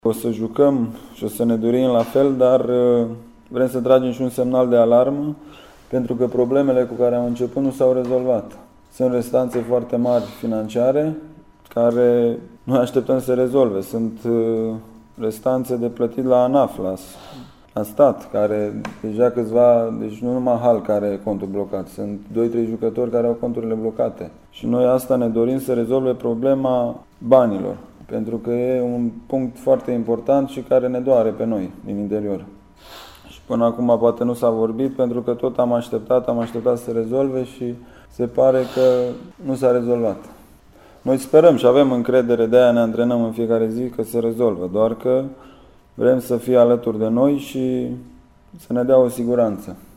O să jucăm și o să ne dorim la fel, dar vrem să tragem și un semnal de alarmă, pentru că problemele cu care am început nu s-au rezolvat. Sunt restanțe foarte mari financiare, care noi așteptăm să se rezolve. Sunt restanțe de plătit la ANAF, la stat, care deja câțiva, deci nu numai HAL care are contul blocat, sunt 2-3 jucători care au conturile blocate. Și noi asta ne dorim să rezolve problema banilor, pentru că e un punct foarte important și care ne doare pe noi din interior. Și până acum poate nu s-a vorbit, pentru că tot am așteptat să se rezolve și se pare că nu s-a rezolvat. Noi sperăm și avem încredere, de-aia ne antrenăm în fiecare zi că se rezolvă, doar că vrem să fie alături de noi și să ne dea o siguranță.